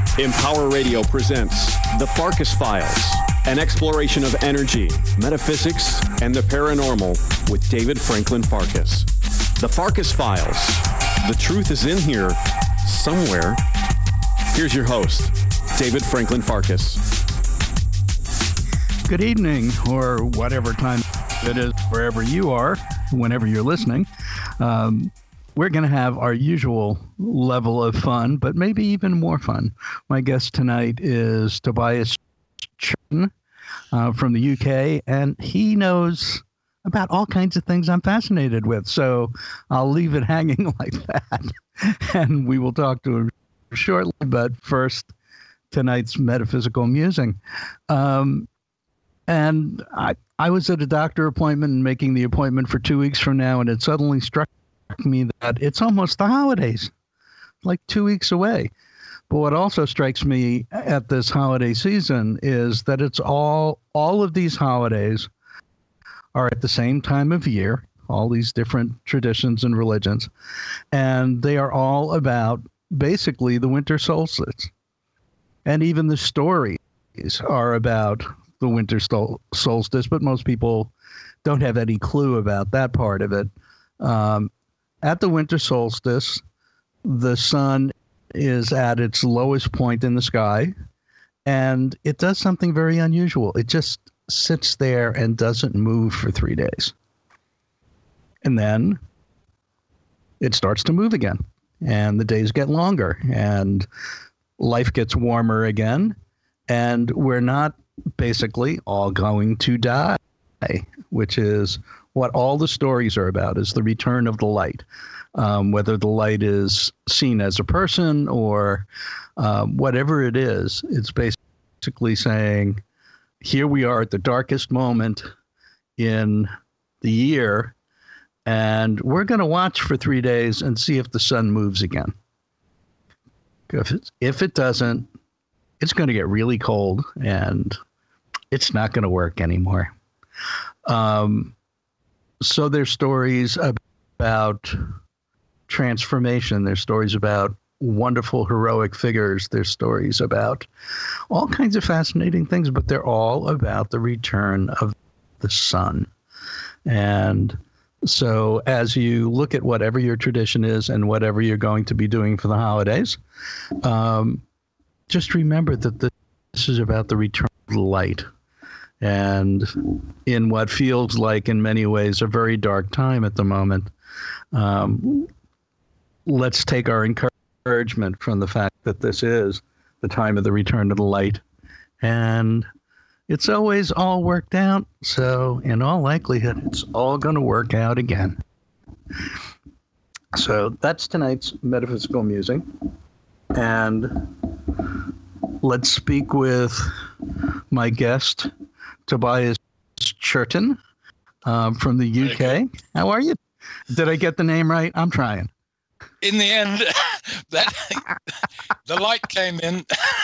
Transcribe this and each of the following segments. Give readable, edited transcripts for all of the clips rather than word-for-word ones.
Empower Radio presents The Farkas Files, an exploration of energy, metaphysics, and the paranormal with David Franklin Farkas. The Farkas Files. The truth is in here somewhere. Here's your host, David Franklin Farkas. Good evening, or whatever time it is, wherever you are, whenever you're listening. We're going to have our usual level of fun, but maybe even more fun. My guest tonight is Tobias Churton from the UK, and he knows about all kinds of things I'm fascinated with. So I'll leave it hanging like that, and we will talk to him shortly. But first, tonight's metaphysical musing. And I was at a doctor appointment and making the appointment for 2 weeks from now, and it suddenly struck me that it's almost the holidays, like 2 weeks away. But what also strikes me at this holiday season is that it's all of these holidays are at the same time of year, all these different traditions and religions, and they are all about basically the winter solstice. And even the stories are about the winter solstice, but most people don't have any clue about that part of it. At the winter solstice, the sun is at its lowest point in the sky, and it does something very unusual. It just sits there and doesn't move for 3 days. And then it starts to move again, and the days get longer, and life gets warmer again, and we're not basically all going to die, which is what all the stories are about, is the return of the light. Whether the light is seen as a person or whatever it is, it's basically saying, here we are at the darkest moment in the year, and we're going to watch for 3 days and see if the sun moves again. If it doesn't, it's going to get really cold, and it's not going to work anymore. So there's stories about transformation. There's stories about wonderful heroic figures. There's stories about all kinds of fascinating things, but they're all about the return of the sun. And so as you look at whatever your tradition is and whatever you're going to be doing for the holidays, just remember that this is about the return of the light. And in what feels like, in many ways, a very dark time at the moment, let's take our encouragement from the fact that this is the time of the return of the light. And it's always all worked out. So in all likelihood, it's all going to work out again. So that's tonight's metaphysical musing. And let's speak with my guest, Tobias Churton from the UK. How are you? Did I get the name right? I'm trying. In the end, the light came in.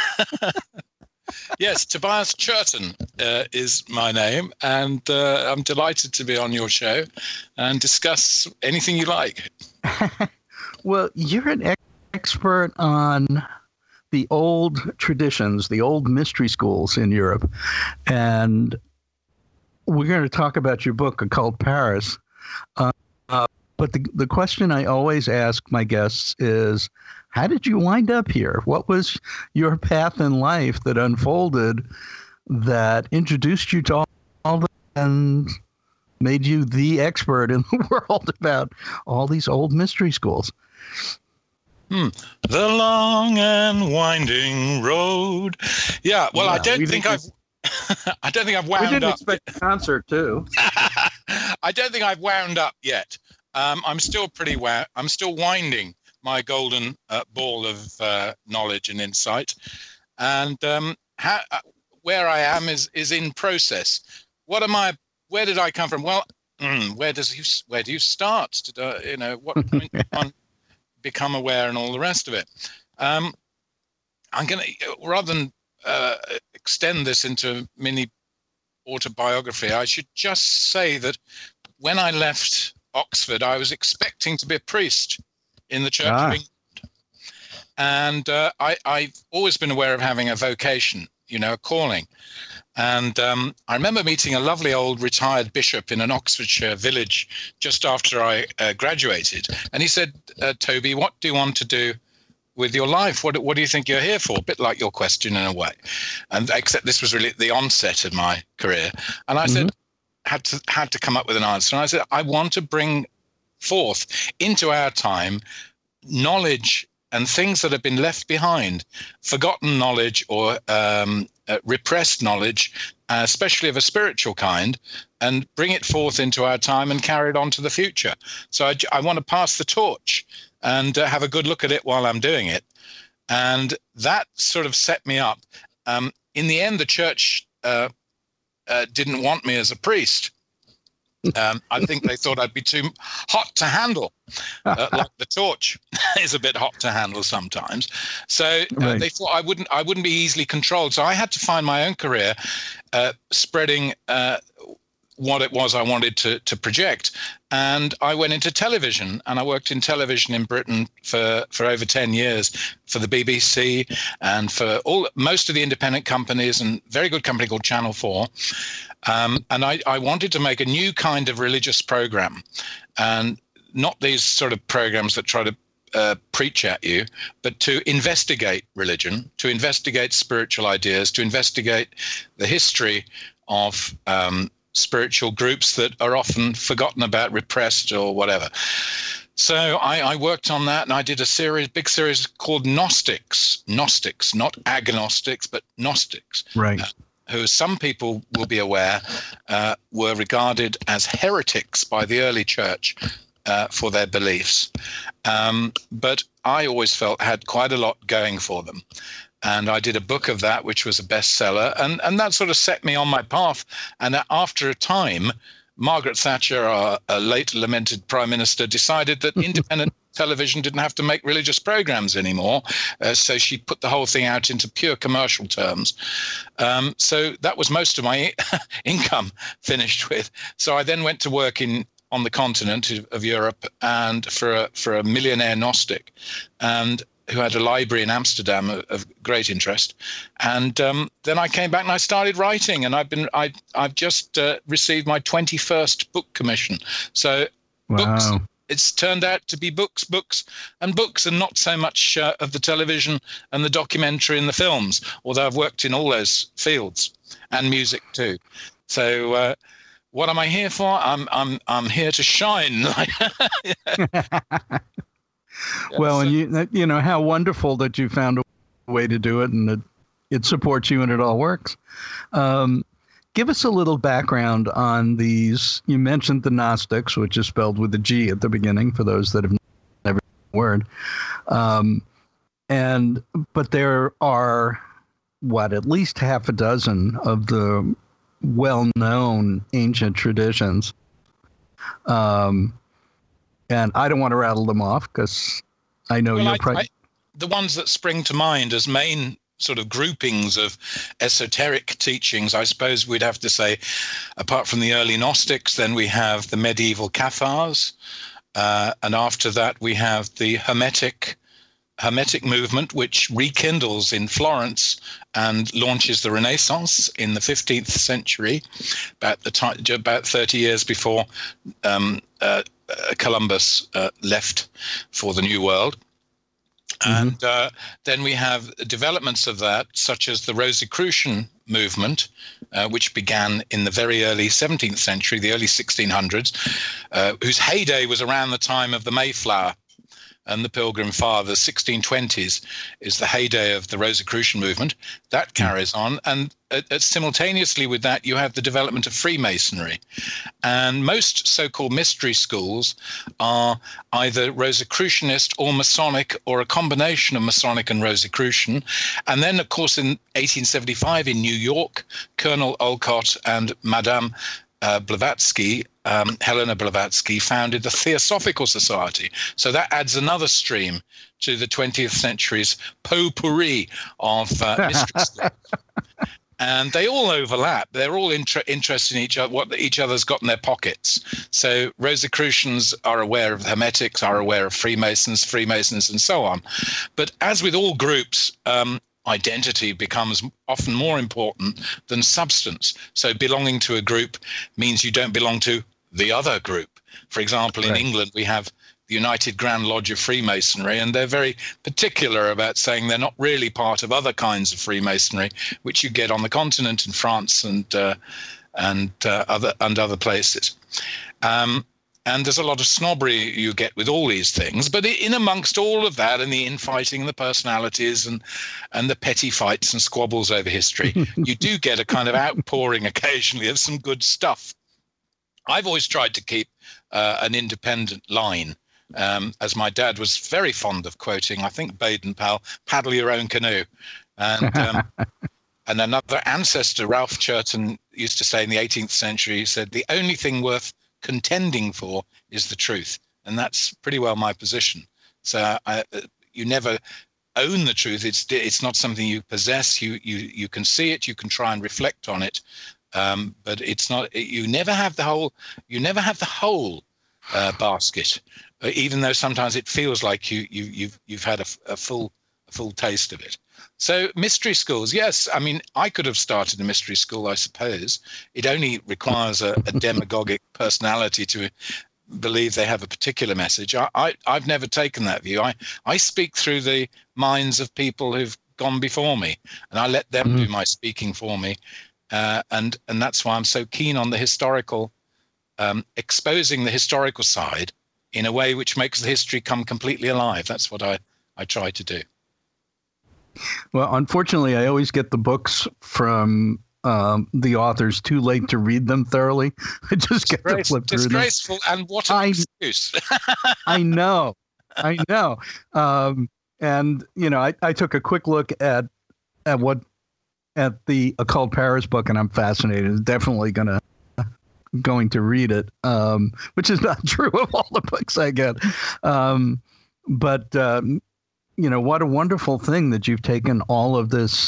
Yes, Tobias Churton is my name, and I'm delighted to be on your show and discuss anything you like. Well, you're an expert on the old traditions, the old mystery schools in Europe. And we're going to talk about your book, Occult Paris. But the question I always ask my guests is, how did you wind up here? What was your path in life that unfolded that introduced you to all that and made you the expert in the world about all these old mystery schools? The long and winding road. Yeah, well, I don't think I've wound up. We didn't expect a concert, too. I don't think I've wound up yet. I'm still I'm still winding my golden ball of knowledge and insight, and where I am is in process. Where did I come from? Well, where do you start? What point on become aware and all the rest of it. I'm going to, rather than extend this into a mini autobiography, I should just say that when I left Oxford, I was expecting to be a priest in the Church of England. And I've always been aware of having a vocation, a calling. And I remember meeting a lovely old retired bishop in an Oxfordshire village just after I graduated. And he said, Toby, what do you want to do with your life? What do you think you're here for? A bit like your question in a way. And except this was really the onset of my career. And I said, had to come up with an answer. And I said, I want to bring forth into our time knowledge and things that have been left behind, forgotten knowledge or repressed knowledge, especially of a spiritual kind, and bring it forth into our time and carry it on to the future. So I want to pass the torch and have a good look at it while I'm doing it. And that sort of set me up. In the end, the church didn't want me as a priest. I think they thought I'd be too hot to handle. Like the torch is a bit hot to handle sometimes. So they thought I wouldn't be easily controlled. So I had to find my own career spreading what it was I wanted to project. And I went into television, and I worked in television in Britain for over 10 years for the BBC and for most of the independent companies, and a very good company called Channel 4. And I wanted to make a new kind of religious program, and not these sort of programs that try to preach at you, but to investigate religion, to investigate spiritual ideas, to investigate the history of spiritual groups that are often forgotten about, repressed, or whatever. So I worked on that, and I did a big series called Gnostics, not agnostics, but Gnostics. Right. Who some people will be aware were regarded as heretics by the early church for their beliefs. But I always felt had quite a lot going for them. And I did a book of that, which was a bestseller. And that sort of set me on my path. And after a time, Margaret Thatcher, our late lamented prime minister, decided that independent television didn't have to make religious programs anymore. So she put the whole thing out into pure commercial terms. So that was most of my income finished with. So I then went to work on the continent of Europe and for a millionaire Gnostic, and who had a library in Amsterdam of great interest. And then I came back and I started writing, and I've just received my 21st book commission. So books, it's turned out to be books, and not so much of the television and the documentary and the films, although I've worked in all those fields, and music too. So what am I here for? I'm here to shine. Well, and you know how wonderful that you found a way to do it, and it supports you and it all works. Give us a little background on these. You mentioned the Gnostics, which is spelled with a G at the beginning for those that have never heard the word. But there are at least half a dozen of the well-known ancient traditions. And I don't want to rattle them off because I know you're probably... The ones that spring to mind as main sort of groupings of esoteric teachings, I suppose we'd have to say, apart from the early Gnostics, then we have the medieval Cathars. And after that, we have the Hermetic movement, which rekindles in Florence and launches the Renaissance in the 15th century, about 30 years before Columbus left for the New World. And then we have developments of that, such as the Rosicrucian movement, which began in the very early 17th century, the early 1600s, whose heyday was around the time of the Mayflower and the Pilgrim Fathers. 1620s is the heyday of the Rosicrucian movement. That carries on. And simultaneously with that, you have the development of Freemasonry. And most so-called mystery schools are either Rosicrucianist or Masonic, or a combination of Masonic and Rosicrucian. And then, of course, in 1875 in New York, Colonel Olcott and Madame Blavatsky, Helena Blavatsky, founded the Theosophical Society. So that adds another stream to the 20th century's potpourri of mystery schools. And they all overlap. They're all interested in each other, what each other's got in their pockets. So Rosicrucians are aware of Hermetics, are aware of Freemasons, and so on. But as with all groups, identity becomes often more important than substance. So belonging to a group means you don't belong to the other group. For example, in England, we have the United Grand Lodge of Freemasonry, and they're very particular about saying they're not really part of other kinds of Freemasonry, which you get on the continent in France and other places. And there's a lot of snobbery you get with all these things, but in amongst all of that and the infighting and the personalities and the petty fights and squabbles over history, you do get a kind of outpouring occasionally of some good stuff. I've always tried to keep an independent line. As my dad was very fond of quoting, I think Baden-Powell, paddle your own canoe. And and another ancestor, Ralph Churton, used to say in the 18th century, he said, the only thing worth contending for is the truth. And that's pretty well my position. So you never own the truth. It's not something you possess. You can see it, you can try and reflect on it. But it's not, you never have the whole basket, even though sometimes it feels like you've had a full taste of it. So mystery schools, yes. I mean, I could have started a mystery school, I suppose. It only requires a demagogic personality to believe they have a particular message. I've never taken that view. I speak through the minds of people who've gone before me, and I let them do my speaking for me. And that's why I'm so keen on the historical, exposing the historical side in a way which makes the history come completely alive. That's what I try to do. Well, unfortunately, I always get the books from the authors too late to read them thoroughly. I just get to flip through them. Disgraceful, and what an excuse. I know. And, you know, I took a quick look at the Occult Paris book, and I'm fascinated. I'm definitely going to read it, which is not true of all the books I get. But you know, what a wonderful thing that you've taken all of this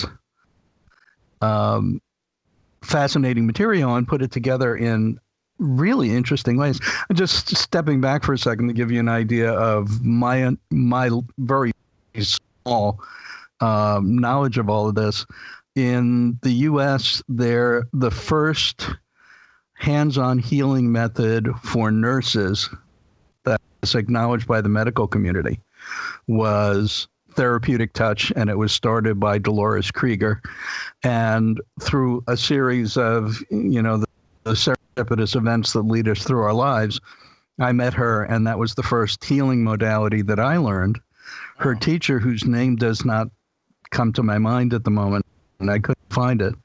fascinating material and put it together in really interesting ways. Just stepping back for a second to give you an idea of my very small knowledge of all of this. In the U.S., the first hands-on healing method for nurses that was acknowledged by the medical community was therapeutic touch, and it was started by Dolores Krieger. And through a series of, you know, the serendipitous events that lead us through our lives, I met her, and that was the first healing modality that I learned. Her teacher, whose name does not come to my mind at the moment, and I couldn't find it,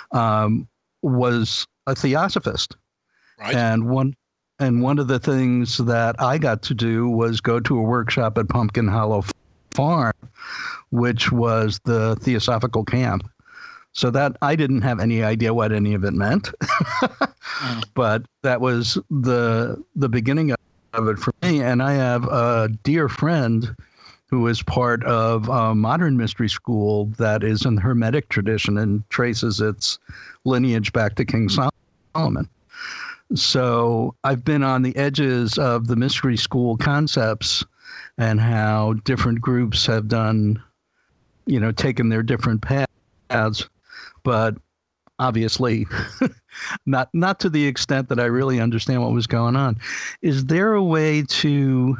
was a theosophist. Right. And one of the things that I got to do was go to a workshop at Pumpkin Hollow Farm, which was the Theosophical camp. So that I didn't have any idea what any of it meant, but that was the beginning of it for me. And I have a dear friend who is part of a modern mystery school that is in the Hermetic tradition and traces its lineage back to King Solomon. So I've been on the edges of the mystery school concepts and how different groups have done, you know, taken their different paths, but obviously not to the extent that I really understand what was going on. Is there a way to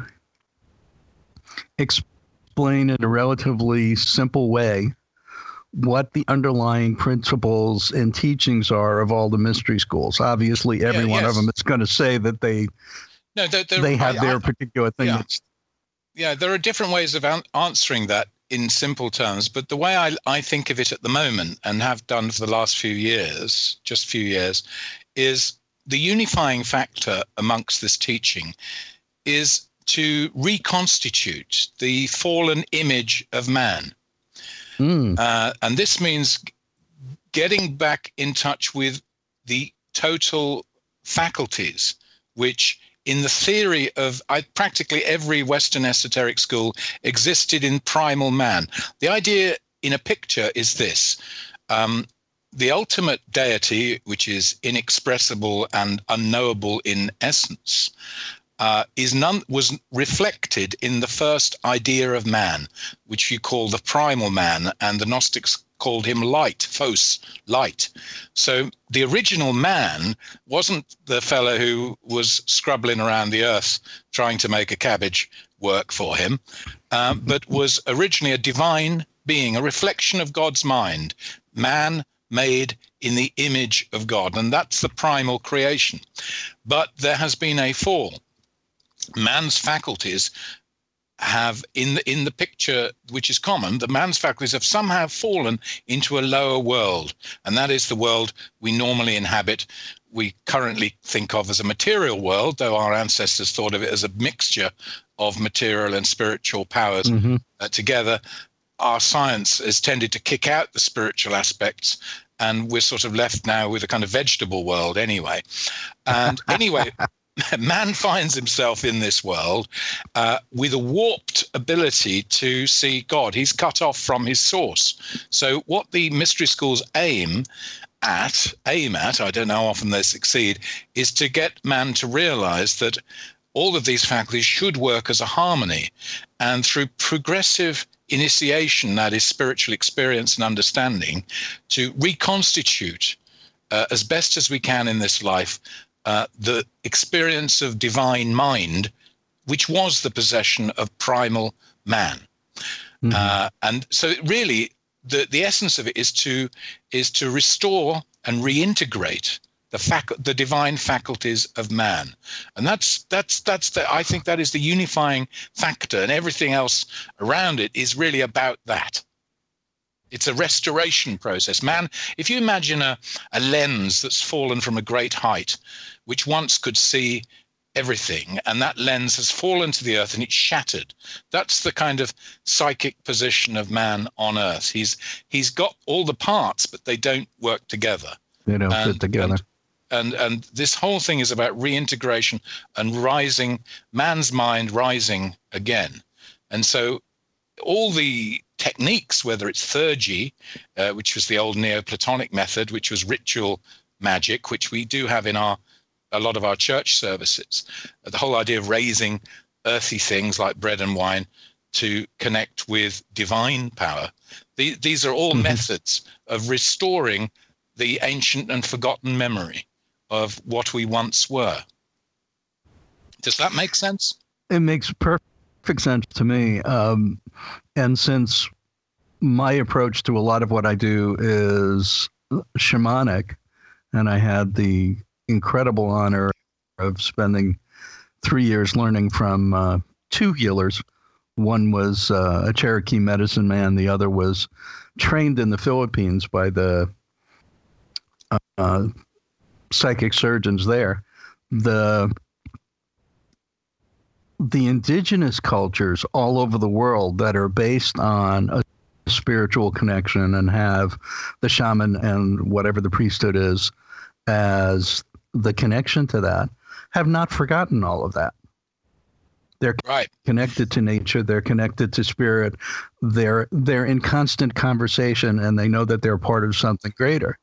explain in a relatively simple way what the underlying principles and teachings are of all the mystery schools? Obviously, every one of them is going to say that they have their particular thing. Yeah, there are different ways of answering that in simple terms, but the way I think of it at the moment, and have done for the last few years, is the unifying factor amongst this teaching is to reconstitute the fallen image of man. And this means getting back in touch with the total faculties, which in the theory of practically every Western esoteric school existed in primal man. The idea in a picture is this. the ultimate deity, which is inexpressible and unknowable in essence, was reflected in the first idea of man, which you call the primal man, and the Gnostics called him light, phos, light. So the original man wasn't the fellow who was scrubbling around the earth trying to make a cabbage work for him, but was originally a divine being, a reflection of God's mind, man made in the image of God. And that's the primal creation. But there has been a fall. Man's faculties have, in the picture which is common, the man's faculties have somehow fallen into a lower world, and that is the world we normally inhabit. We currently think of as a material world, though our ancestors thought of it as a mixture of material and spiritual powers together. Our science has tended to kick out the spiritual aspects, and we're sort of left now with a kind of vegetable world anyway. And anyway, man finds himself in this world with a warped ability to see God. He's cut off from his source. So what the mystery schools aim at, I don't know how often they succeed, is to get man to realize that all of these faculties should work as a harmony. And through progressive initiation, that is spiritual experience and understanding, to reconstitute as best as we can in this life the experience of divine mind, which was the possession of primal man. And so really the essence of it is to restore and reintegrate the divine faculties of man. And that's I think that is the unifying factor, and everything else around it is really about that. It's a restoration process. Man, if you imagine a lens that's fallen from a great height, which once could see everything, and that lens has fallen to the earth and it's shattered. That's the kind of psychic position of man on earth. He's got all the parts, but they don't work together. They don't fit together. And this whole thing is about reintegration and rising, man's mind rising again. And so all the techniques, whether it's theurgy, which was the old Neoplatonic method, which was ritual magic, which we do have in a lot of our church services, the whole idea of raising earthy things like bread and wine to connect with divine power. These are all methods of restoring the ancient and forgotten memory of what we once were. Does that make sense? It makes perfect sense to me. And since my approach to a lot of what I do is shamanic, and I had the incredible honor of spending 3 years learning from two healers. One was a Cherokee medicine man. The other was trained in the Philippines by the psychic surgeons there. The indigenous cultures all over the world that are based on a spiritual connection and have the shaman and whatever the priesthood is as the connection to that, have not forgotten all of that. They're connected to nature. They're connected to spirit. They're in constant conversation, and they know that they're part of something greater.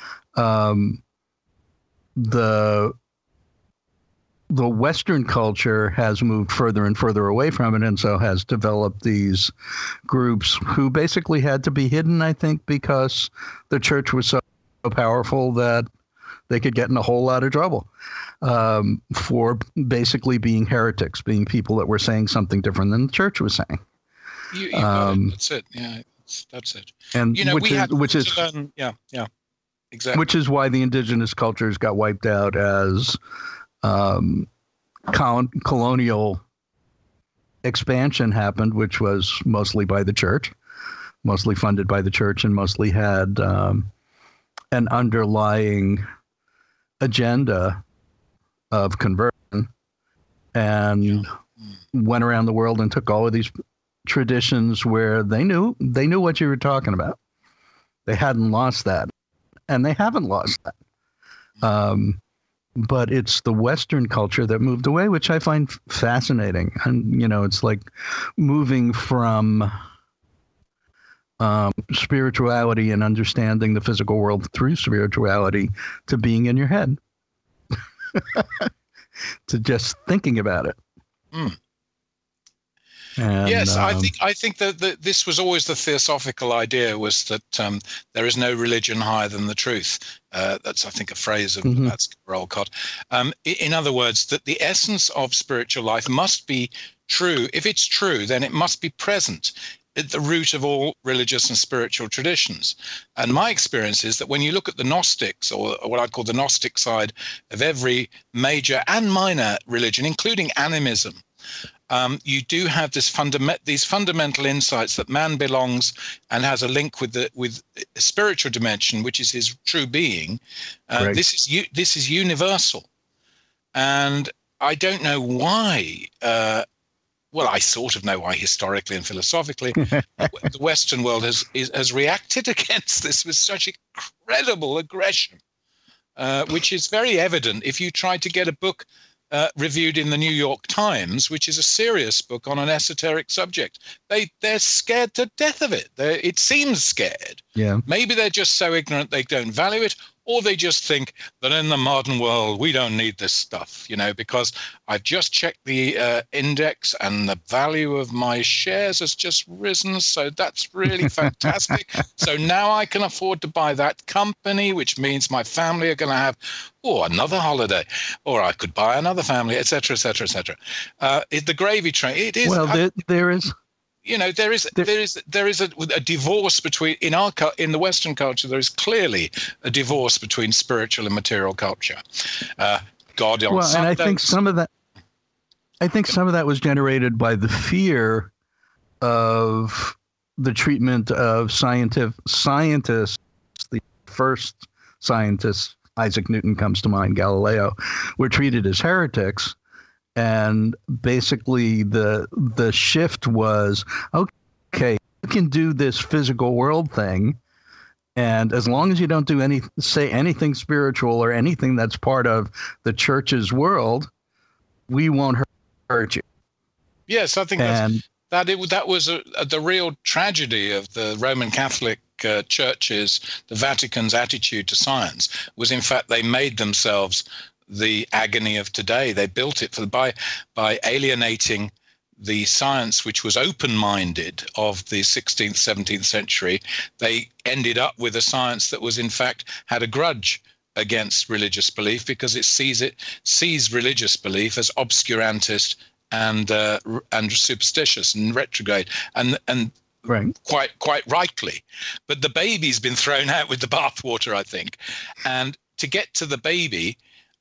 The Western culture has moved further and further away from it, and so has developed these groups who basically had to be hidden, I think, because the church was so powerful that they could get in a whole lot of trouble for basically being heretics, being people that were saying something different than the church was saying. You got it. That's it. Yeah, that's it. And which is exactly. Which is why the indigenous cultures got wiped out as colonial expansion happened, which was mostly by the church, mostly funded by the church, and mostly had an underlying agenda of conversion, and went around the world and took all of these traditions where they knew what you were talking about. They hadn't lost that, and they haven't lost that. But it's the Western culture that moved away, which I find fascinating. And, it's like moving from spirituality and understanding the physical world through spirituality to being in your head, to just thinking about it. Mm. And, yes, I think that this was always the theosophical idea, was that there is no religion higher than the truth. That's, I think, a phrase of Olcott. In other words, that the essence of spiritual life must be true. If it's true, then it must be present at the root of all religious and spiritual traditions. And my experience is that when you look at the Gnostics, or what I call the Gnostic side of every major and minor religion, including animism, you do have these fundamental insights that man belongs and has a link with a spiritual dimension, which is his true being. Right. This is universal, and I don't know why. Well, I sort of know why historically and philosophically the Western world has reacted against this with such incredible aggression, which is very evident if you try to get a book reviewed in the New York Times, which is a serious book on an esoteric subject. They're scared to death of it. It seems scared. Yeah. Maybe they're just so ignorant they don't value it, or they just think that in the modern world we don't need this stuff, because I've just checked the index and the value of my shares has just risen, so that's really fantastic. So now I can afford to buy that company, which means my family are going to have another holiday, or I could buy another family, etc., etc., etc. The gravy train. It is. Well, there is. There is a divorce between in the Western culture. There is clearly a divorce between spiritual and material culture. God on Sunday. And I think some of that was generated by the fear of the treatment of scientists. The first scientists, Isaac Newton comes to mind, Galileo, were treated as heretics. And basically the shift was, okay, you can do this physical world thing, and as long as you don't say anything spiritual or anything that's part of the church's world, we won't hurt you. Yes, I think that was the real tragedy of the Roman Catholic churches. The Vatican's attitude to science was, in fact, they made themselves the agony of today. They built it by alienating the science which was open-minded of the 16th, 17th century. They ended up with a science that was, in fact, had a grudge against religious belief, because it sees religious belief as obscurantist and superstitious and retrograde, and right. quite rightly. But the baby's been thrown out with the bathwater, I think. And to get to the baby,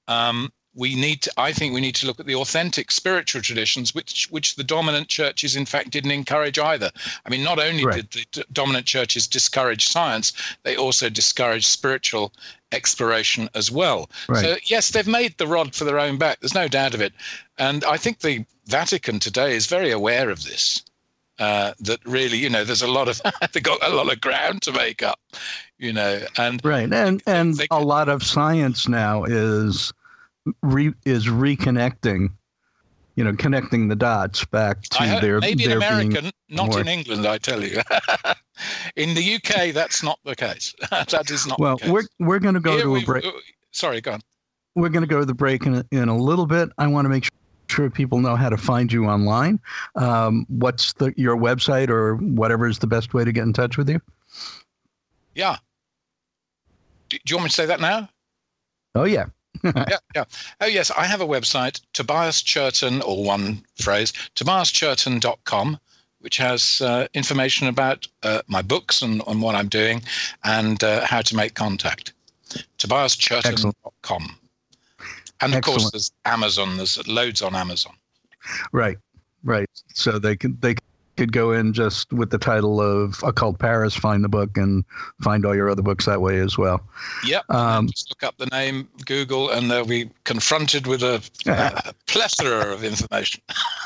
I think we need to look at the authentic spiritual traditions, which the dominant churches, in fact, didn't encourage either. I mean, not only did the dominant churches discourage science, they also discouraged spiritual exploration as well. Right. So, yes, they've made the rod for their own back. There's no doubt of it. And I think the Vatican today is very aware of this. That really, there's a lot of they've got a lot of ground to make up, and right, and a lot of science now is reconnecting, connecting the dots back to their maybe in America, not more... in England, I tell you. In the UK, that's not the case. That is not. Well, the case. we're going to go to a break. Sorry, go on. We're going to go to the break in a little bit. I want to make sure people know how to find you online. What's your website, or whatever is the best way to get in touch with you? Yeah. Do you want me to say that now? Oh, yeah. Yeah. Oh, yes. I have a website, Tobias Churton, or one phrase, tobiaschurton.com, which has information about my books and what I'm doing, and how to make contact. tobiaschurton.com. And of course, there's Amazon. There's loads on Amazon. Right. So they could go in just with the title of Occult Paris, find the book, and find all your other books that way as well. Yep. Just look up the name, Google, and they'll be confronted with a plethora of information.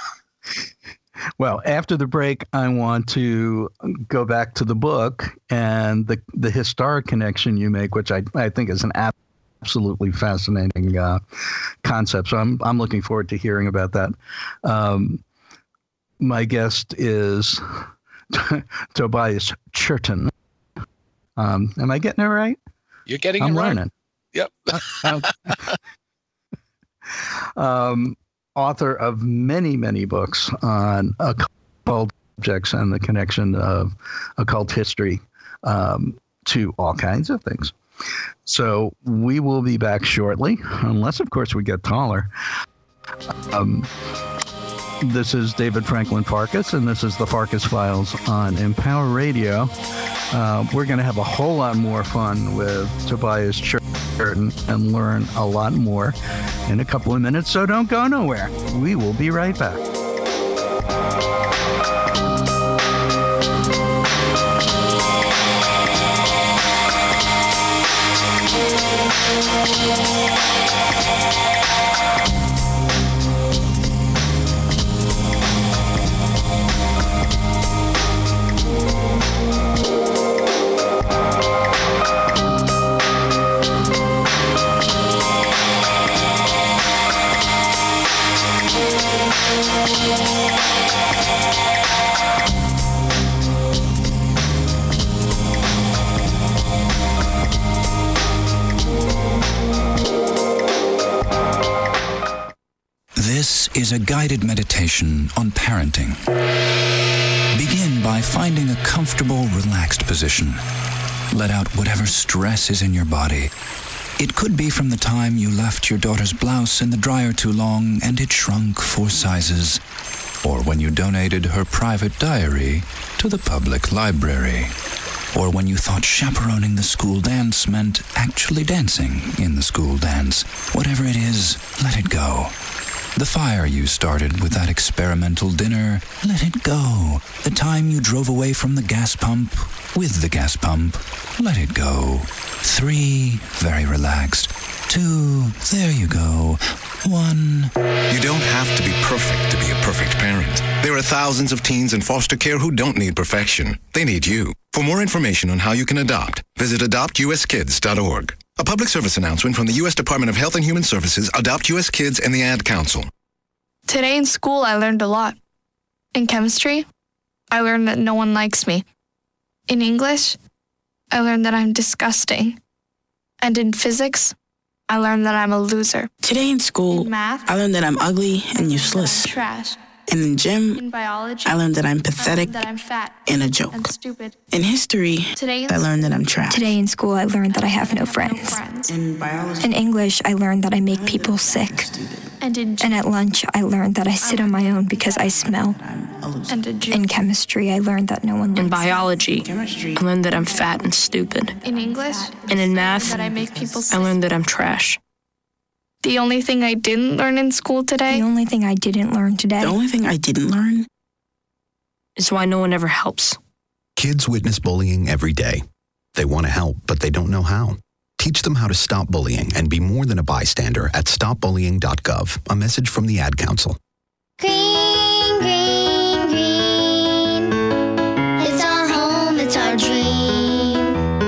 Well, after the break, I want to go back to the book and the historic connection you make, which I think is an absolutely fascinating concept. So I'm looking forward to hearing about that. My guest is Tobias Churton. Am I getting it right? You're getting I'm it right. learning. Yep. Author of many, many books on occult subjects and the connection of occult history to all kinds of things. So we will be back shortly, unless, of course, we get taller. This is David Franklin Farkas, and this is the Farkas Files on Empower Radio. We're going to have a whole lot more fun with Tobias Churton and learn a lot more in a couple of minutes, so don't go nowhere. We will be right back. This is a guided meditation on parenting. Begin by finding a comfortable, relaxed position. Let out whatever stress is in your body. It could be from the time you left your daughter's blouse in the dryer too long and it shrunk 4 sizes, or when you donated her private diary to the public library, or when you thought chaperoning the school dance meant actually dancing in the school dance. Whatever it is, let it go. The fire you started with that experimental dinner, let it go. The time you drove away from the gas pump with the gas pump, let it go. 3, very relaxed. 2, there you go. 1. You don't have to be perfect to be a perfect parent. There are thousands of teens in foster care who don't need perfection. They need you. For more information on how you can adopt, visit adoptuskids.org. A public service announcement from the U.S. Department of Health and Human Services, Adopt U.S. Kids, and the Ad Council. Today in school, I learned a lot. In chemistry, I learned that no one likes me. In English, I learned that I'm disgusting. And in physics, I learned that I'm a loser. Today in school, In math, I learned that I'm ugly and useless. I'm trash. And in gym, In biology, I learned that I'm I pathetic learned that I'm fat and a joke. and stupid. In history, Today in I learned that I'm trash. Today in school, I learned that I have no friends. In biology, In English, I learned that I make people sick. And in And at lunch, I learned that I sit on my own because I smell. I'm a loser. and in In chemistry, I learned that no one likes In me. biology, Chemistry, I learned that I'm fat and stupid. in English, And in math, that I make people I sick. learned that I'm trash. The only thing I didn't learn in school The today only thing I didn't learn today. the only thing I didn't learn Is why no one ever helps. Kids witness bullying every day. They want to help, but they don't know how. Teach them how to stop bullying and be more than a bystander at stopbullying.gov. A message from the Ad Council. Green, green, green. It's our home, it's our dream.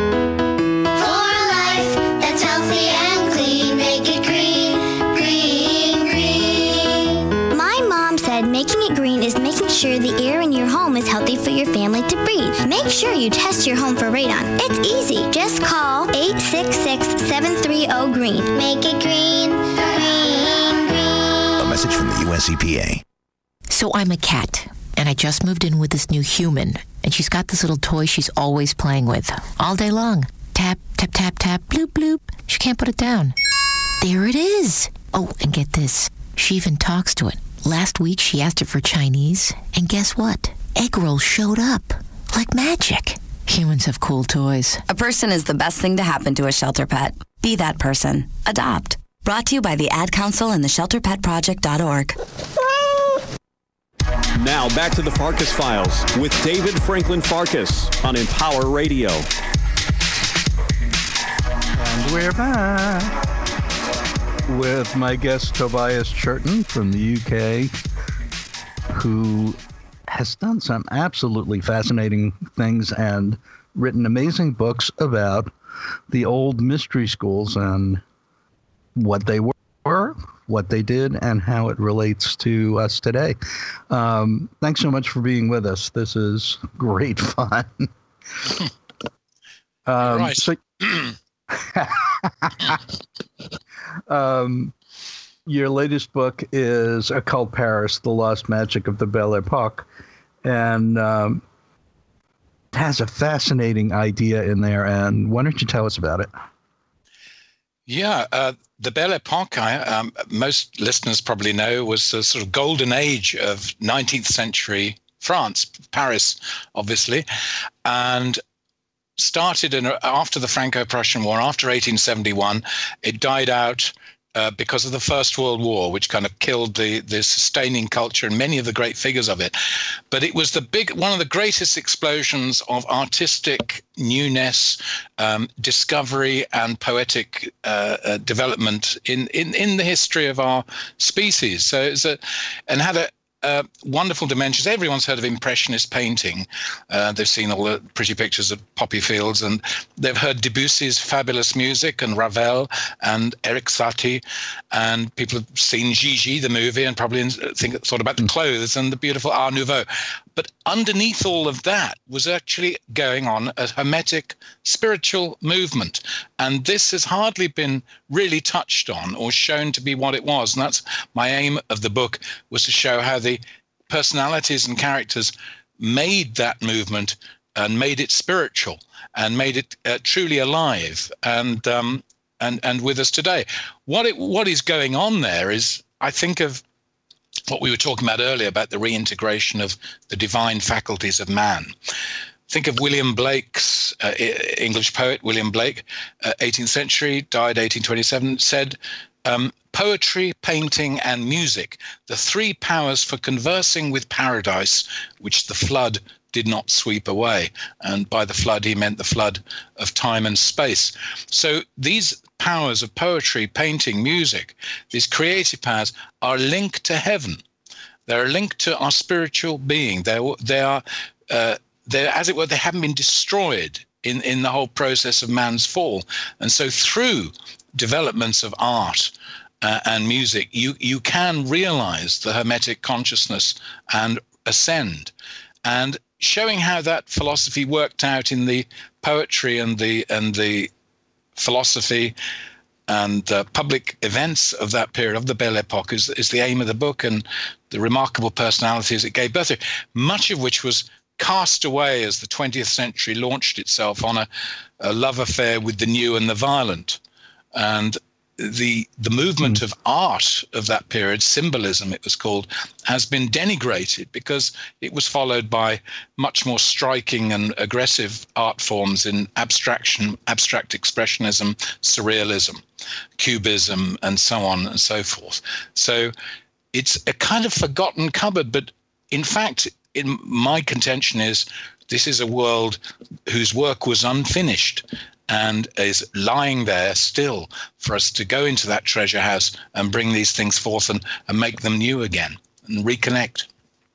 For a life that's healthy and clean, make it green, green, green. My mom said making it green is making sure the air in your home is healthy for your family to breathe. Make sure you test your home for radon. It's easy. Just call 866-730-GREEN. Make it green, green, green. A message from the U.S. EPA. So I'm a cat, and I just moved in with this new human, and she's got this little toy she's always playing with, all day long. Tap, tap, tap, tap, bloop, bloop. She can't put it down. There it is. Oh, and get this. She even talks to it. Last week, she asked it for Chinese, and guess what? Egg rolls showed up. Like magic. Humans have cool toys. A person is the best thing to happen to a shelter pet. Be that person. Adopt. Brought to you by the Ad Council and the ShelterPetProject.org. Now back to the Farkas Files with David Franklin Farkas on Empower Radio. And we're back with my guest Tobias Churton from the UK, who has done some absolutely fascinating things and written amazing books about the old mystery schools and what they were, what they did and how it relates to us today. Thanks so much for being with us. This is great fun. Right. So, your latest book is Occult Paris, The Lost Magic of the Belle Epoque, and has a fascinating idea in there. And why don't you tell us about it? Yeah, the Belle Epoque, most listeners probably know, was the sort of golden age of 19th century France, Paris, obviously, and started after the Franco-Prussian War, after 1871. It died out because of the First World War, which kind of killed the sustaining culture and many of the great figures of it. But it was one of the greatest explosions of artistic newness, discovery, and poetic development in the history of our species. So and had a wonderful dimensions. Everyone's heard of Impressionist painting. They've seen all the pretty pictures of poppy fields, and they've heard Debussy's fabulous music, and Ravel and Eric Satie, and people have seen Gigi, the movie, and probably thought about the clothes and the beautiful Art Nouveau. But underneath all of that was actually going on a Hermetic spiritual movement. And this has hardly been really touched on or shown to be what it was. And that's my aim of the book, was to show how the personalities and characters made that movement and made it spiritual and made it truly alive and with us today. What is going on there is, I think of what we were talking about earlier about the reintegration of the divine faculties of man. Think of William Blake's, English poet William Blake, 18th century, died 1827, said, poetry, painting, and music, the three powers for conversing with paradise, which the flood did not sweep away. And by the flood, he meant the flood of time and space. So these powers of poetry, painting, music, these creative powers are linked to heaven. They're linked to our spiritual being. They're as it were, they haven't been destroyed in the whole process of man's fall. And so through developments of art and music, you can realize the Hermetic consciousness and ascend. And showing how that philosophy worked out in the poetry and the philosophy and public events of that period, of the Belle Epoque, is the aim of the book, and the remarkable personalities it gave birth to, much of which was cast away as the 20th century launched itself on a love affair with the new and the violent. And the movement of art of that period, symbolism it was called, has been denigrated because it was followed by much more striking and aggressive art forms in abstraction, abstract expressionism, surrealism, cubism, and so on and so forth. So it's a kind of forgotten cupboard, but in fact, in my contention is this is a world whose work was unfinished and is lying there still for us to go into that treasure house and bring these things forth and make them new again and reconnect.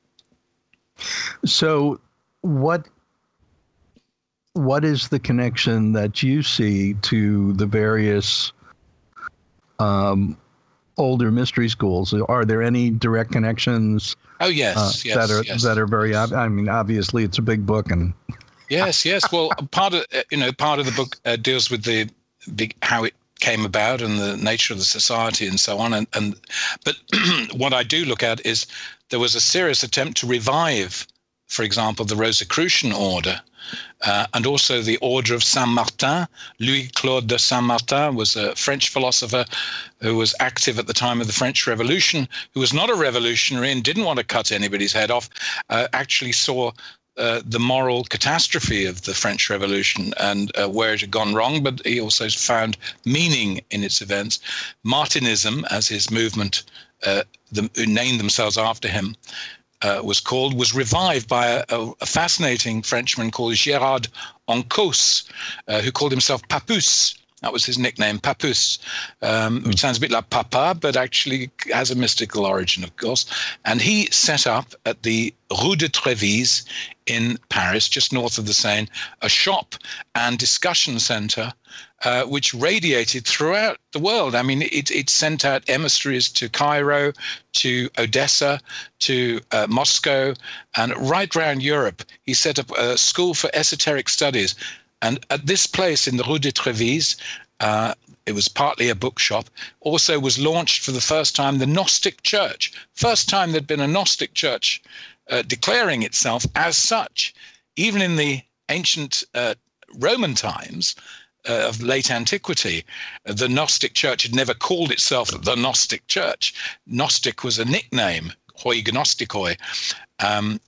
So what is the connection that you see to the various older mystery schools? Are there any direct connections? Oh, yes, that are very, I mean, obviously it's a big book and Yes. Well, part of the book deals with how it came about and the nature of the society and so on. But what I do look at is there was a serious attempt to revive, for example, the Rosicrucian order, and also the Order of Saint-Martin. Louis-Claude de Saint-Martin was a French philosopher who was active at the time of the French Revolution, who was not a revolutionary and didn't want to cut anybody's head off, actually saw the moral catastrophe of the French Revolution and where it had gone wrong, but he also found meaning in its events. Martinism, as his movement, who named themselves after him, was revived by a fascinating Frenchman called Gérard Encausse, who called himself Papus, That was his nickname, Pappus, which sounds a bit like Papa, but actually has a mystical origin, of course. And he set up at the Rue de Trévise in Paris, just north of the Seine, a shop and discussion center which radiated throughout the world. I mean, it sent out emissaries to Cairo, to Odessa, to Moscow, and right around Europe. He set up a school for esoteric studies. And at this place in the Rue de Trévise, it was partly a bookshop, also was launched for the first time the Gnostic Church. First time there'd been a Gnostic church declaring itself as such. Even in the ancient Roman times of late antiquity, the Gnostic Church had never called itself the Gnostic Church. Gnostic was a nickname, hoi gnostikoi. And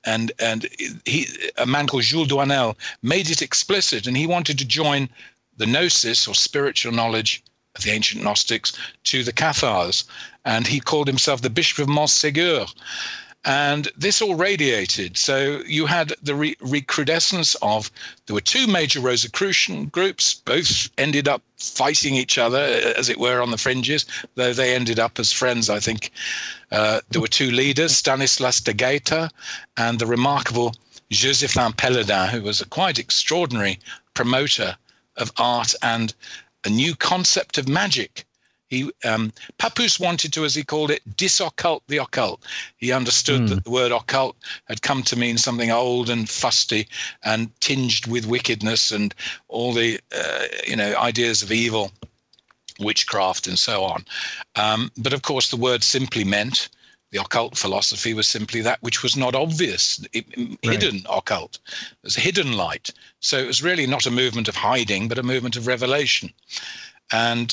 a man called Jules Douanel made it explicit, and he wanted to join the gnosis, or spiritual knowledge of the ancient Gnostics, to the Cathars. And he called himself the Bishop of Montségur. And this all radiated. So you had the recrudescence of, there were two major Rosicrucian groups, both ended up fighting each other, as it were, on the fringes, though they ended up as friends, I think. There were two leaders, Stanislas de Gaeta and the remarkable Joséphin Péladan, who was a quite extraordinary promoter of art and a new concept of magic. Pappus wanted to, as he called it, disoccult the occult. He understood that the word occult had come to mean something old and fusty and tinged with wickedness and all the ideas of evil, witchcraft, and so on. But of course, the word simply meant, the occult philosophy was simply that which was not obvious, hidden occult. It was hidden light. So it was really not a movement of hiding, but a movement of revelation. And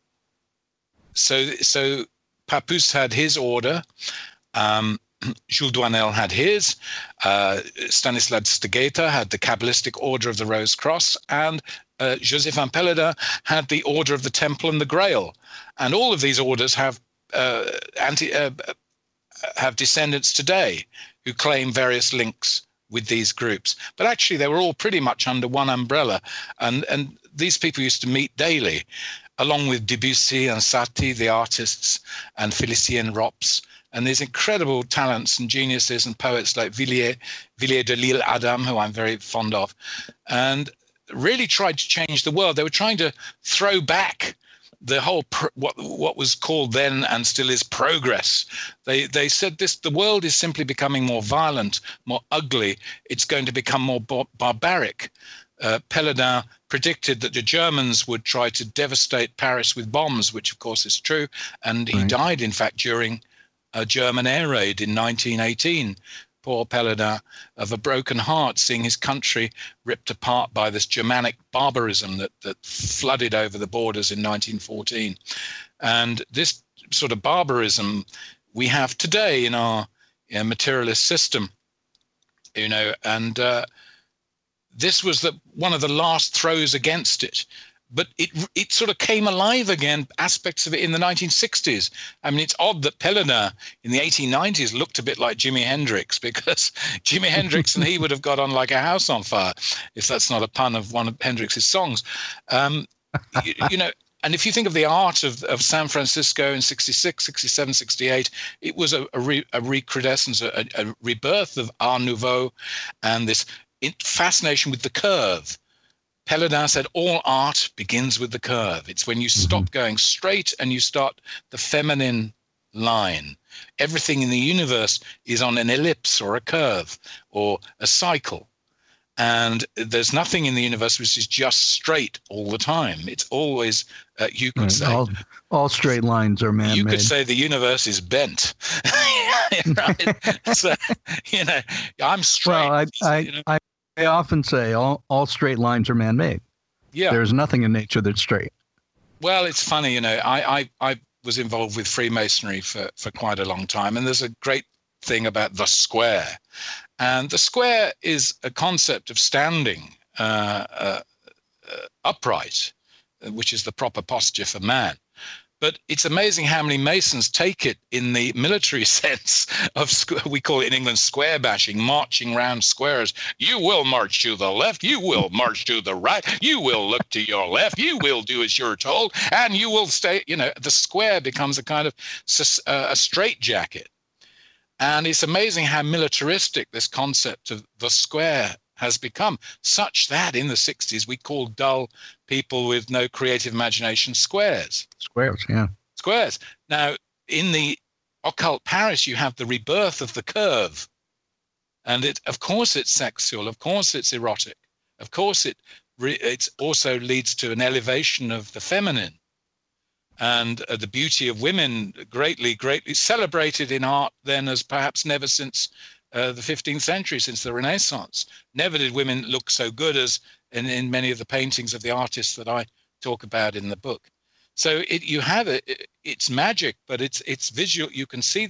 so Pappus had his order, Jules Douanel had his, Stanislas de Gaeta had the Kabbalistic Order of the Rose Cross, and Joséphin Péladan had the Order of the Temple and the Grail. And all of these orders have descendants today who claim various links with these groups. But actually, they were all pretty much under one umbrella. And these people used to meet daily, along with Debussy and Satie, the artists, and Félicien Rops, and these incredible talents and geniuses and poets like Villiers de l'Isle Adam, who I'm very fond of, and really tried to change the world. They were trying to throw back the whole what was called then and still is progress. They said the world is simply becoming more violent, more ugly. It's going to become more barbaric. Péladan predicted that the Germans would try to devastate Paris with bombs, which of course is true. And he died, in fact, during a German air raid in 1918. Poor Péladan, of a broken heart, seeing his country ripped apart by this Germanic barbarism that flooded over the borders in 1914. And this sort of barbarism we have today in our materialist system, and this was one of the last throws against it. But it sort of came alive again, aspects of it in the 1960s. I mean, it's odd that Péladan in the 1890s looked a bit like Jimi Hendrix, because Jimi Hendrix and he would have got on like a house on fire, if that's not a pun of one of Hendrix's songs. And if you think of the art of San Francisco in 66, 67, 68, it was a recrudescence, a rebirth of Art Nouveau and this fascination with the curve. Péladan said all art begins with the curve. It's when you stop going straight and you start the feminine line. Everything in the universe is on an ellipse or a curve or a cycle. And there's nothing in the universe which is just straight all the time. It's always, you could say... All straight lines are man-made. You could say the universe is bent. Right? So, I'm straight. Well, I often say all straight lines are man-made. Yeah. There's nothing in nature that's straight. Well, it's funny, I was involved with Freemasonry for quite a long time, and there's a great thing about the square. And the square is a concept of standing upright, which is the proper posture for man. But it's amazing how many Masons take it in the military sense of, we call it in England, square bashing, marching round squares. You will march to the left. You will march to the right. You will look to your left. You will do as you're told. And you will stay, the square becomes a kind of a straitjacket. And it's amazing how militaristic this concept of the square has become, such that in the 60s we called dull people with no creative imagination squares. Squares, yeah. Squares. Now, in the occult Paris, you have the rebirth of the curve. And of course it's sexual, of course it's erotic, of course it also leads to an elevation of the feminine. And the beauty of women greatly celebrated in art then as perhaps never since the 15th century, since the Renaissance. Never did women look so good as in many of the paintings of the artists that I talk about in the book. So it's magic, but it's visual. You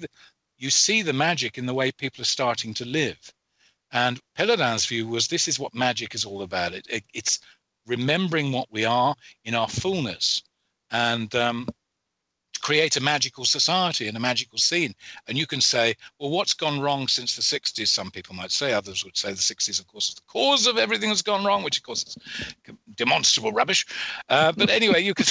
see the magic in the way people are starting to live. And Pelladin's view was this is what magic is all about. It's remembering what we are in our fullness, and create a magical society and a magical scene. And you can say, well, what's gone wrong since the 60s? Some people might say, others would say the 60s, of course, is the cause of everything that's gone wrong, which of course is demonstrable rubbish. But anyway, you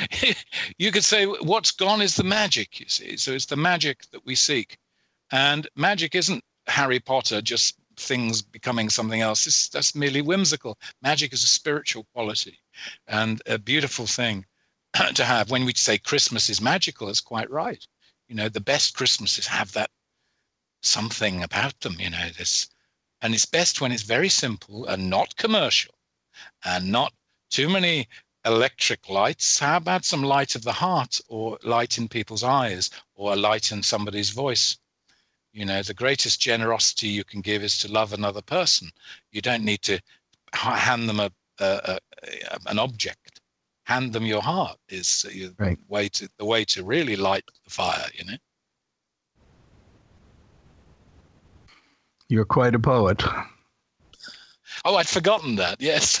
could say what's gone is the magic, you see. So it's the magic that we seek. And magic isn't Harry Potter, just things becoming something else. That's merely whimsical. Magic is a spiritual quality and a beautiful thing to have. When we say Christmas is magical, it's quite right. The best Christmases have that something about them, this, and it's best when it's very simple and not commercial and not too many electric lights. How about some light of the heart, or light in people's eyes, or a light in somebody's voice? The greatest generosity you can give is to love another person. You don't need to hand them an object. Hand them your heart is the way to really light the fire. You're quite a poet. Oh, I'd forgotten that. Yes.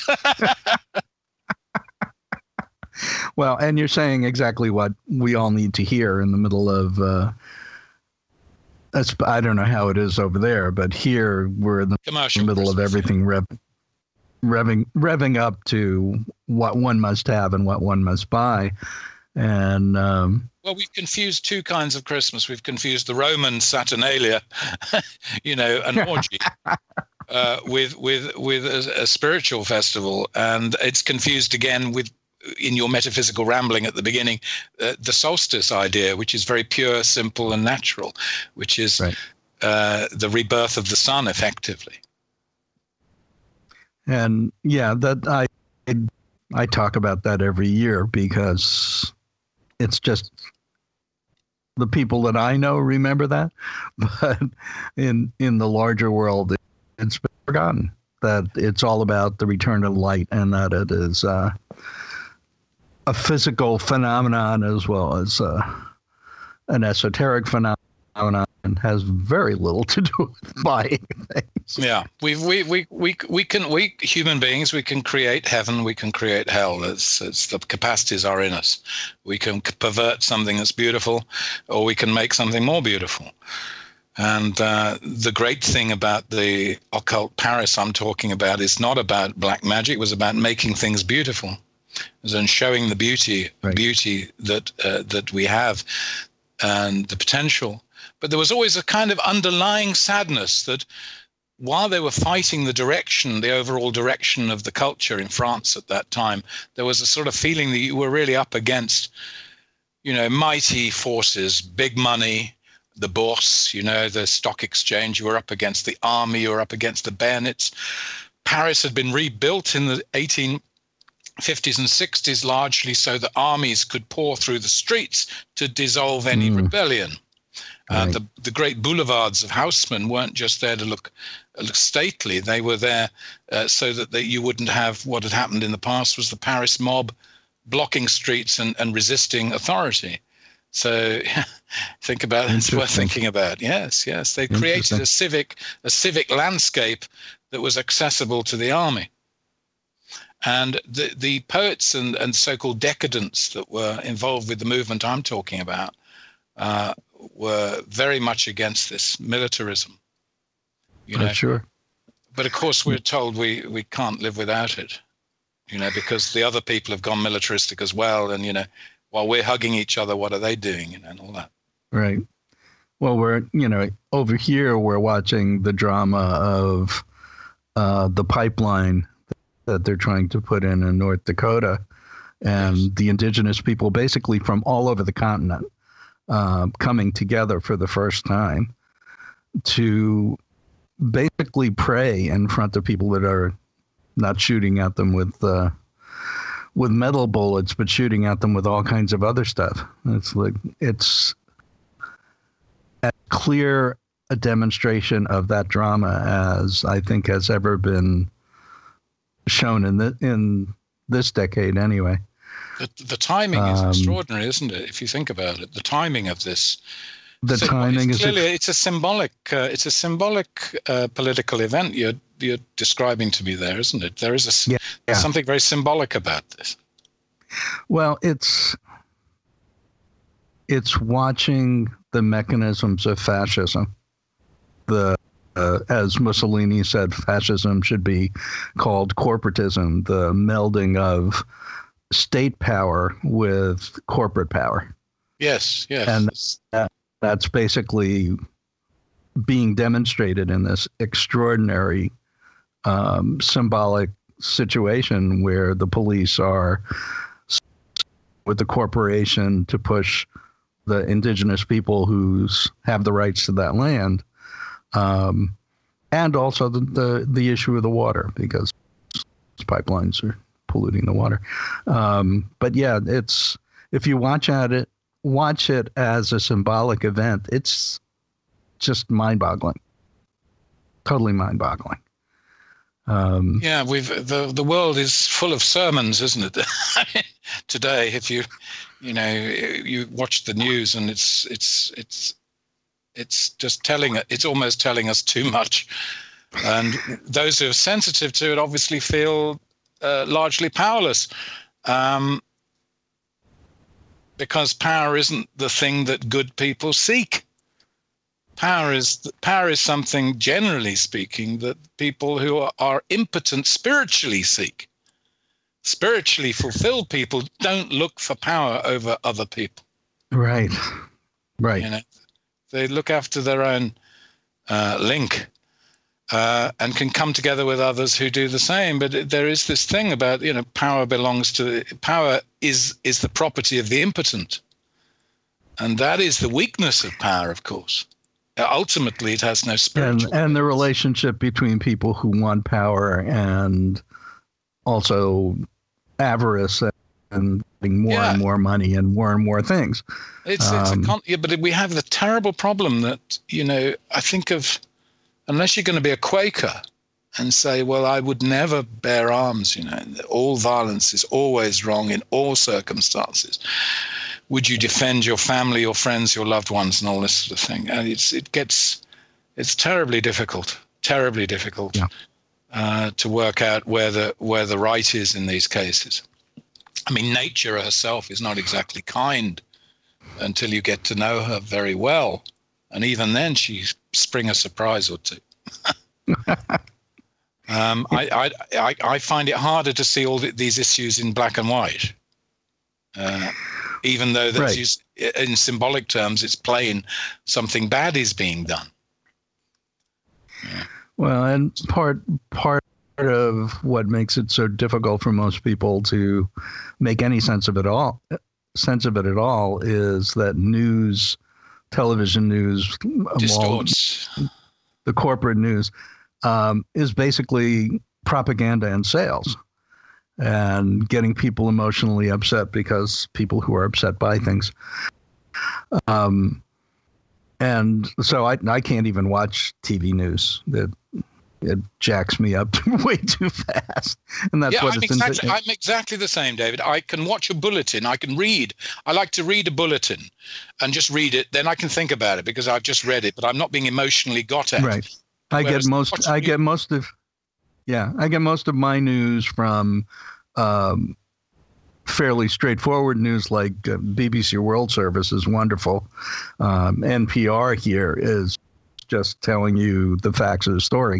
Well, and you're saying exactly what we all need to hear in the middle of. I don't know how it is over there, but here we're in the middle of everything revving up to what one must have and what one must buy. And well, we've confused two kinds of Christmas. We've confused the Roman Saturnalia, an orgy, with a spiritual festival, and it's confused again with, in your metaphysical rambling at the beginning, the solstice idea, which is very pure, simple, and natural, which is the rebirth of the sun, effectively. And yeah, that I talk about that every year because it's just the people that I know remember that, but in the larger world, it's been forgotten that it's all about the return of light, and that it is a physical phenomenon as well as an esoteric phenomenon, and has very little to do with buying things. Yeah, we human beings, we can create heaven, we can create hell. It's the capacities are in us. We can pervert something that's beautiful, or we can make something more beautiful. And the great thing about the occult Paris I'm talking about is not about black magic. It was about making things beautiful, and showing the beauty that we have and the potential. But there was always a kind of underlying sadness that while they were fighting the overall direction of the culture in France at that time, there was a sort of feeling that you were really up against, mighty forces, big money, the bourse, the stock exchange. You were up against the army, you were up against the bayonets. Paris had been rebuilt in the 1850s and 60s largely so that armies could pour through the streets to dissolve any rebellion. The great boulevards of Haussmann weren't just there to look stately. They were there so that you wouldn't have what had happened in the past was the Paris mob blocking streets and resisting authority. So think about it. It's worth thinking about. Yes. They created a civic landscape that was accessible to the army. And the poets and so-called decadents that were involved with the movement I'm talking about were very much against this militarism. You know, sure. But of course, we're told we can't live without it, you know, because the other people have gone militaristic as well. And, you know, while we're hugging each other, what are they doing, you know, and all that. Right. Well, we're, you know, over here, we're watching the drama of the pipeline that they're trying to put in North Dakota, and the indigenous people basically from all over the continent coming together for the first time to basically pray in front of people that are not shooting at them with metal bullets, but shooting at them with all kinds of other stuff. It's as clear a demonstration of that drama as I think has ever been shown in this decade anyway. The timing is extraordinary, isn't it? If you think about it, the timing of this. The timing is clearly it's a symbolic political event you're describing to me there, isn't it? There is something very symbolic about this. Well, it's watching the mechanisms of fascism. As Mussolini said, fascism should be called corporatism, the melding of state power with corporate power. Yes. And that's basically being demonstrated in this extraordinary symbolic situation where the police are with the corporation to push the indigenous people who have the rights to that land. And also the issue of the water, because pipelines are polluting the water. But yeah, if you watch it as a symbolic event, it's just mind-boggling, totally mind-boggling. The world is full of sermons, isn't it? Today, if you watch the news, and it's just it's almost telling us too much. And those who are sensitive to it obviously feel largely powerless, because power isn't the thing that good people seek. Power is something, generally speaking, that people who are impotent spiritually seek. Spiritually fulfilled people don't look for power over other people. Right. You know, they look after their own link and can come together with others who do the same. But there is this thing about, you know, power is the property of the impotent. And that is the weakness of power, of course. Ultimately, it has no spiritual. And the relationship between people who want power and also avarice and getting more and more money and more things. But we have the terrible problem that, you know, I think of, unless you're going to be a Quaker and say, well, I would never bear arms, you know, all violence is always wrong in all circumstances. Would you defend your family, your friends, your loved ones, and all this sort of thing? And it's terribly difficult to work out where the right is in these cases. I mean, nature herself is not exactly kind until you get to know her very well, and even then, she spring a surprise or two. I find it harder to see all these issues in black and white. Even though that's in symbolic terms, it's plain something bad is being done. Yeah. Well, and part of what makes it so difficult for most people to make any sense of it at all is that television news, distorts. The corporate news, is basically propaganda and sales. And getting people emotionally upset because people who are upset by things. And so I can't even watch TV news. It jacks me up way too fast. And that's what I'm exactly the same, David. I can watch a bulletin. I can read. I like to read a bulletin and just read it. Then I can think about it because I've just read it, but I'm not being emotionally got at. Right. I get most of my news from fairly straightforward news like BBC World Service is wonderful. NPR here is just telling you the facts of the story,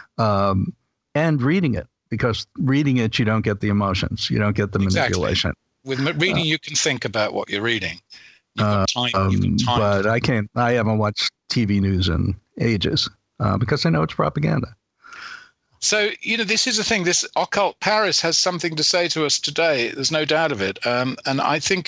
and reading it, because reading it, you don't get the emotions. You don't get the manipulation. With reading, you can think about what you're reading. You can time. But I haven't watched TV news in ages because I know it's propaganda. So, this is the thing. This occult Paris has something to say to us today. There's no doubt of it. And I think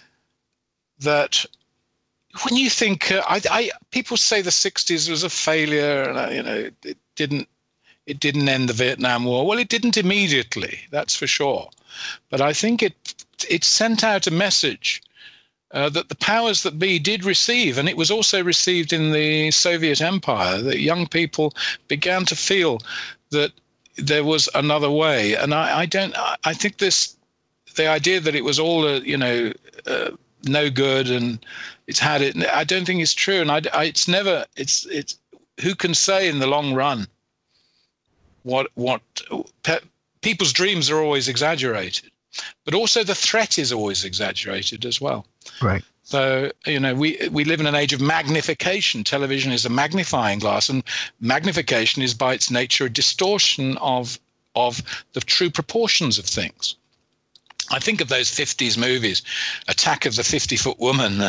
that when you think, people say the 60s was a failure, and it didn't end the Vietnam War. Well, it didn't immediately, that's for sure. But I think it sent out a message that the powers that be did receive, and it was also received in the Soviet Empire, that young people began to feel that there was another way. And I think the idea that it was all no good and I don't think it's true. And it's who can say in the long run what people's dreams are always exaggerated, but also the threat is always exaggerated as well. Right. So, we live in an age of magnification. Television is a magnifying glass, and magnification is by its nature a distortion of the true proportions of things. I think of those 50s movies, Attack of the 50-Foot Woman,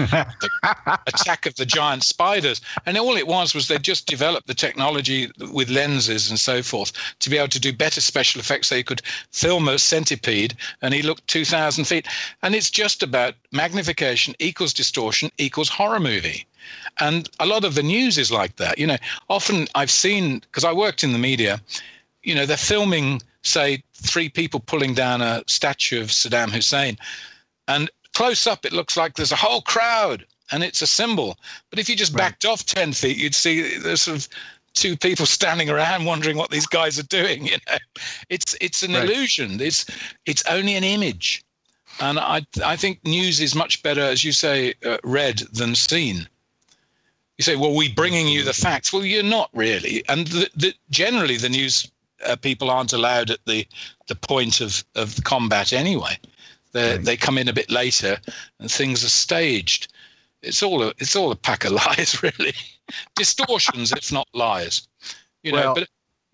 Attack of the Giant Spiders. And all it was they just developed the technology with lenses and so forth to be able to do better special effects. So you could film a centipede and he looked 2,000 feet. And it's just about magnification equals distortion equals horror movie. And a lot of the news is like that. Often I've seen, because I worked in the media, they're filming, say, 3 people pulling down a statue of Saddam Hussein. And close up, it looks like there's a whole crowd and it's a symbol. But if you just backed off 10 feet, you'd see there's sort of 2 people standing around wondering what these guys are doing. It's an illusion. It's only an image. And I think news is much better, as you say, read than seen. You say, well, we're bringing you the facts. Well, you're not really. And generally the news people aren't allowed at the point of combat anyway. They come in a bit later and things are staged. It's all a pack of lies, really. Distortions, if not lies. But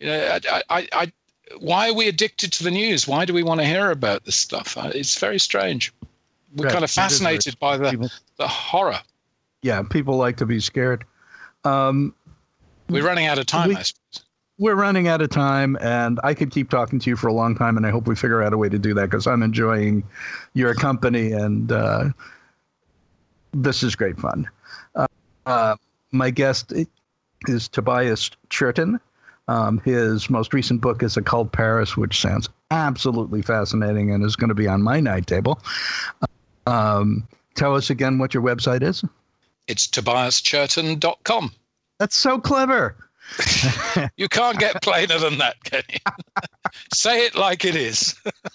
why are we addicted to the news? Why do we want to hear about this stuff? It's very strange. We're kind of fascinated by the horror. Yeah, people like to be scared. We're running out of time, I suppose. We're running out of time, and I could keep talking to you for a long time, and I hope we figure out a way to do that because I'm enjoying your company, and this is great fun. My guest is Tobias Churton. His most recent book is Occult Paris, which sounds absolutely fascinating and is going to be on my night table. Tell us again what your website is. It's tobiaschurton.com. That's so clever. You can't get plainer than that, can you? Say it like it is.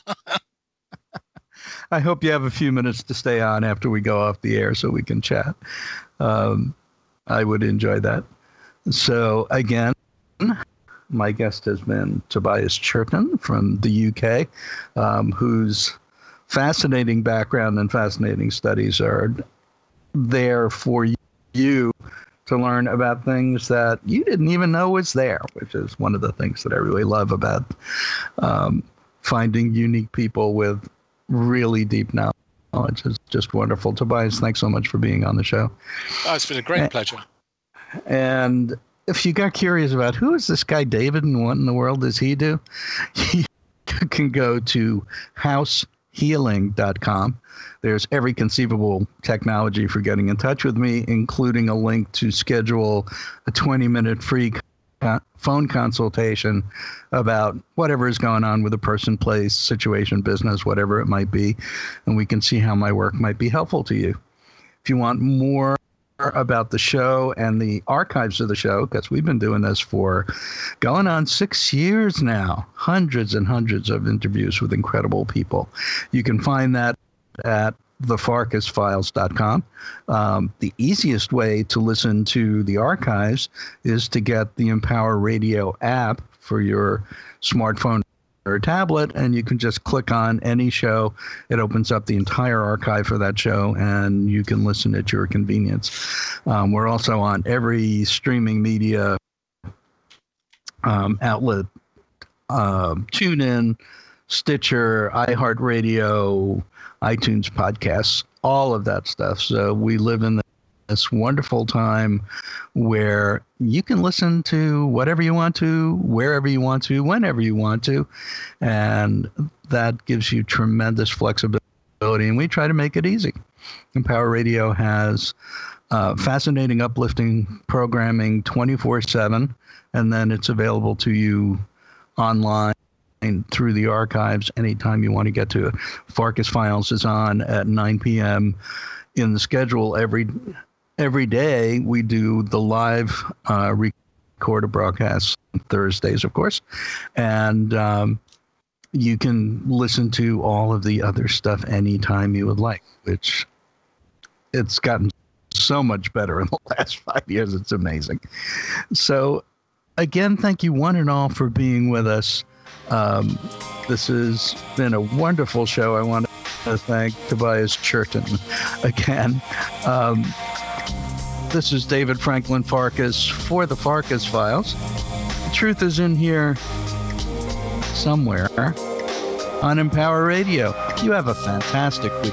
I hope you have a few minutes to stay on after we go off the air so we can chat. I would enjoy that. So again, my guest has been Tobias Churton from the UK, whose fascinating background and fascinating studies are there for you to learn about things that you didn't even know was there, which is one of the things that I really love about finding unique people with really deep knowledge. It's just wonderful. Tobias, thanks so much for being on the show. Oh, it's been a great pleasure. And if you got curious about who is this guy David and what in the world does he do, you can go to househealing.com. There's every conceivable technology for getting in touch with me, including a link to schedule a 20-minute free phone consultation about whatever is going on with a person, place, situation, business, whatever it might be. And we can see how my work might be helpful to you. If you want more about the show and the archives of the show, because we've been doing this for going on 6 years now, hundreds and hundreds of interviews with incredible people. You can find that at thefarkasfiles.com. The easiest way to listen to the archives is to get the Empower Radio app for your smartphone or tablet, and you can just click on any show. It opens up the entire archive for that show, and you can listen at your convenience. We're also on every streaming media outlet, TuneIn, Stitcher, iHeartRadio, iTunes podcasts, all of that stuff. So we live in this wonderful time where you can listen to whatever you want to, wherever you want to, whenever you want to. And that gives you tremendous flexibility. And we try to make it easy. Empower Radio has fascinating, uplifting programming 24/7. And then it's available to you online through the archives anytime you want to get to it. Farkas Files is on at 9 p.m. in the schedule every day. We do the live recorded broadcasts Thursdays, of course, and you can listen to all of the other stuff anytime you would like, which it's gotten so much better in the last 5 years. It's amazing. So again, thank you one and all for being with us. This has been a wonderful show. I want to thank Tobias Churton again. This is David Franklin Farkas for the Farkas Files. The truth is in here somewhere on Empower Radio. You have a fantastic week.